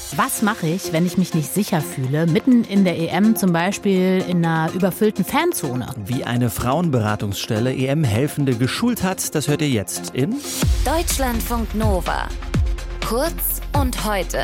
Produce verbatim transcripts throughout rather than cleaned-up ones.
Was mache ich, wenn ich mich nicht sicher fühle, mitten in der E M, zum Beispiel in einer überfüllten Fanzone? Wie eine Frauenberatungsstelle E M-Helfende geschult hat, das hört ihr jetzt in Deutschlandfunk Nova. Kurz und heute.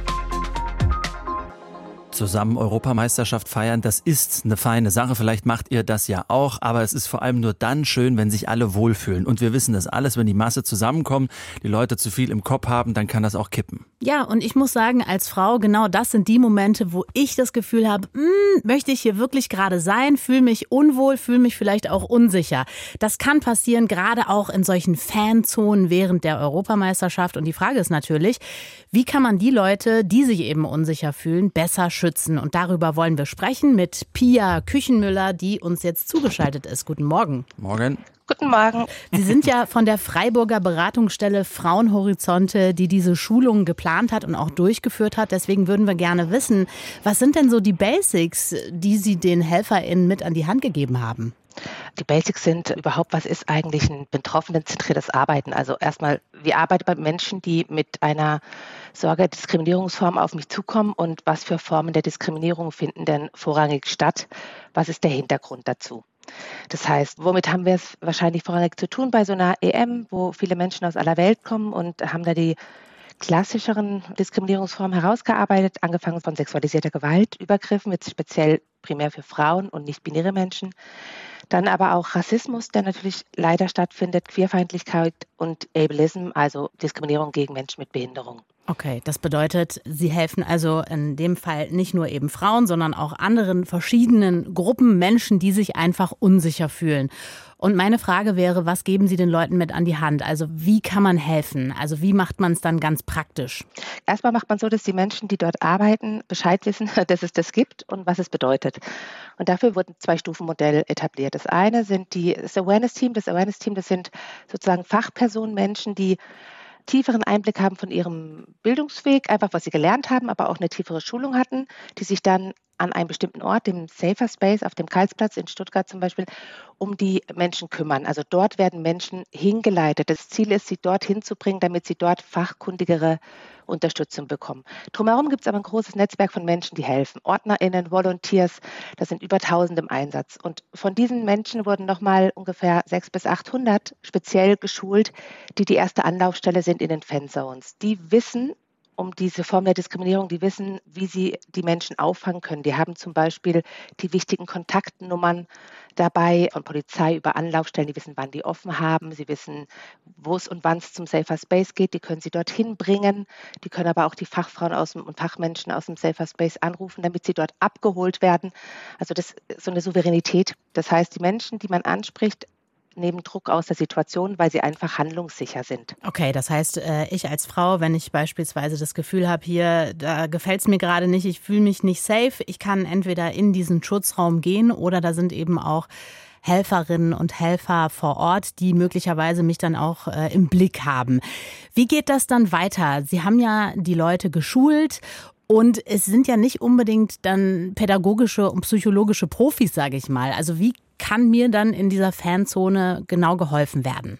Zusammen Europameisterschaft feiern, das ist eine feine Sache. Vielleicht macht ihr das ja auch, aber es ist vor allem nur dann schön, wenn sich alle wohlfühlen. Und wir wissen das alles, wenn die Masse zusammenkommt, die Leute zu viel im Kopf haben, dann kann das auch kippen. Ja, und ich muss sagen, als Frau, genau das sind die Momente, wo ich das Gefühl habe, hm, möchte ich hier wirklich gerade sein, fühle mich unwohl, fühle mich vielleicht auch unsicher. Das kann passieren, gerade auch in solchen Fanzonen während der Europameisterschaft. Und die Frage ist natürlich, wie kann man die Leute, die sich eben unsicher fühlen, besser schützen? Und darüber wollen wir sprechen mit Pia Küchenmüller, die uns jetzt zugeschaltet ist. Guten Morgen. Morgen. Guten Morgen. Sie sind ja von der Freiburger Beratungsstelle Frauenhorizonte, die diese Schulungen geplant hat und auch durchgeführt hat. Deswegen würden wir gerne wissen, was sind denn so die Basics, die Sie den HelferInnen mit an die Hand gegeben haben? Die Basics sind überhaupt, was ist eigentlich ein betroffenenzentriertes Arbeiten? Also erstmal, wie arbeite ich bei Menschen, die mit einer Sorge, Diskriminierungsform auf mich zukommen und was für Formen der Diskriminierung finden denn vorrangig statt? Was ist der Hintergrund dazu? Das heißt, womit haben wir es wahrscheinlich vorrangig zu tun bei so einer E M, wo viele Menschen aus aller Welt kommen und haben da die klassischeren Diskriminierungsformen herausgearbeitet, angefangen von sexualisierter Gewalt, Übergriffen, jetzt speziell primär für Frauen und nicht-binäre Menschen. Dann aber auch Rassismus, der natürlich leider stattfindet, Queerfeindlichkeit und Ableism, also Diskriminierung gegen Menschen mit Behinderung. Okay, das bedeutet, Sie helfen also in dem Fall nicht nur eben Frauen, sondern auch anderen verschiedenen Gruppen Menschen, die sich einfach unsicher fühlen. Und meine Frage wäre, was geben Sie den Leuten mit an die Hand? Also wie kann man helfen? Also wie macht man es dann ganz praktisch? Erstmal macht man so, dass die Menschen, die dort arbeiten, Bescheid wissen, dass es das gibt und was es bedeutet. Und dafür wurde ein Zwei-Stufen-Modell etabliert. Das eine sind die, das Awareness-Team. Das Awareness-Team, das sind sozusagen Fachpersonen, Menschen, die tieferen Einblick haben von ihrem Bildungsweg, einfach was sie gelernt haben, aber auch eine tiefere Schulung hatten, die sich dann an einem bestimmten Ort, dem Safer Space auf dem Karlsplatz in Stuttgart zum Beispiel, um die Menschen kümmern. Also dort werden Menschen hingeleitet. Das Ziel ist, sie dorthin zu bringen, damit sie dort fachkundigere Unterstützung bekommen. Drumherum gibt es aber ein großes Netzwerk von Menschen, die helfen. OrdnerInnen, Volunteers, das sind über tausend im Einsatz. Und von diesen Menschen wurden nochmal ungefähr sechshundert bis achthundert speziell geschult, die die erste Anlaufstelle sind in den Fanzones. Die wissen um diese Form der Diskriminierung, die wissen, wie sie die Menschen auffangen können. Die haben zum Beispiel die wichtigen Kontaktnummern dabei von Polizei über Anlaufstellen, die wissen, wann die offen haben, sie wissen, wo es und wann es zum Safer Space geht, die können sie dorthin bringen, die können aber auch die Fachfrauen aus dem, und Fachmenschen aus dem Safer Space anrufen, damit sie dort abgeholt werden. Also das ist so eine Souveränität. Das heißt, die Menschen, die man anspricht, nehmen Druck aus der Situation, weil sie einfach handlungssicher sind. Okay, das heißt, ich als Frau, wenn ich beispielsweise das Gefühl habe, hier, da gefällt es mir gerade nicht, ich fühle mich nicht safe, ich kann entweder in diesen Schutzraum gehen oder da sind eben auch Helferinnen und Helfer vor Ort, die möglicherweise mich dann auch äh, im Blick haben. Wie geht das dann weiter? Sie haben ja die Leute geschult und es sind ja nicht unbedingt dann pädagogische und psychologische Profis, sage ich mal. Also wie kann mir dann in dieser Fanzone genau geholfen werden?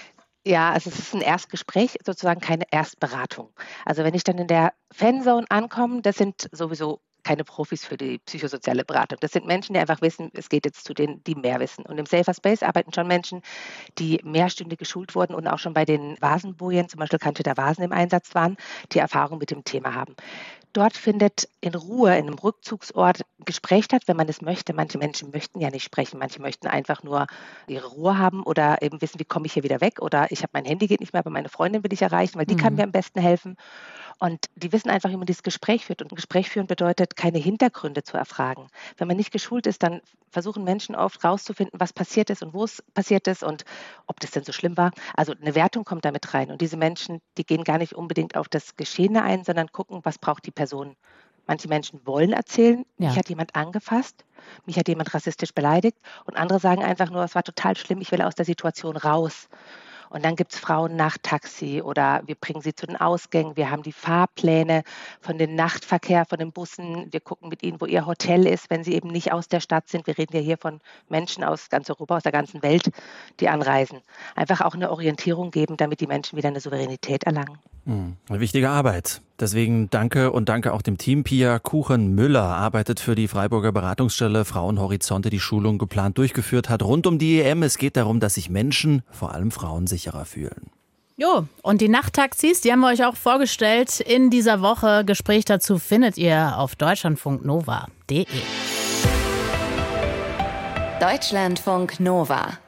Ja, also es ist ein Erstgespräch, sozusagen keine Erstberatung. Also wenn ich dann in der Fanzone ankomme, das sind sowieso keine Profis für die psychosoziale Beratung. Das sind Menschen, die einfach wissen, es geht jetzt zu denen, die mehr wissen. Und im Safer Space arbeiten schon Menschen, die mehrstündig geschult wurden und auch schon bei den Vasenbojen, zum Beispiel Candida Vasen im Einsatz waren, die Erfahrung mit dem Thema haben. Dort findet in Ruhe, in einem Rückzugsort ein Gespräch statt, wenn man es möchte. Manche Menschen möchten ja nicht sprechen, manche möchten einfach nur ihre Ruhe haben oder eben wissen, wie komme ich hier wieder weg oder ich habe mein Handy geht nicht mehr, aber meine Freundin will ich erreichen, weil die mhm. kann mir am besten helfen. Und die wissen einfach, wie man dieses Gespräch führt. Und ein Gespräch führen bedeutet, keine Hintergründe zu erfragen. Wenn man nicht geschult ist, dann versuchen Menschen oft rauszufinden, was passiert ist und wo es passiert ist und ob das denn so schlimm war. Also eine Wertung kommt damit rein. Und diese Menschen, die gehen gar nicht unbedingt auf das Geschehene ein, sondern gucken, was braucht die Person. Manche Menschen wollen erzählen, ja. Mich hat jemand angefasst, mich hat jemand rassistisch beleidigt. Und andere sagen einfach nur, es war total schlimm, ich will aus der Situation raus. Und dann gibt es Frauen nach Taxi oder wir bringen sie zu den Ausgängen. Wir haben die Fahrpläne von dem Nachtverkehr, von den Bussen. Wir gucken mit ihnen, wo ihr Hotel ist, wenn sie eben nicht aus der Stadt sind. Wir reden ja hier von Menschen aus ganz Europa, aus der ganzen Welt, die anreisen. Einfach auch eine Orientierung geben, damit die Menschen wieder eine Souveränität erlangen. Eine wichtige Arbeit. Deswegen danke und danke auch dem Team. Pia Kuchen-Müller arbeitet für die Freiburger Beratungsstelle Frauenhorizonte, die Schulung geplant durchgeführt hat rund um die E M. Es geht darum, dass sich Menschen, vor allem Frauen, sicherer fühlen. Jo, und die Nachttaxis, die haben wir euch auch vorgestellt in dieser Woche. Gespräch dazu findet ihr auf deutschlandfunk nova punkt de. Deutschlandfunk Nova.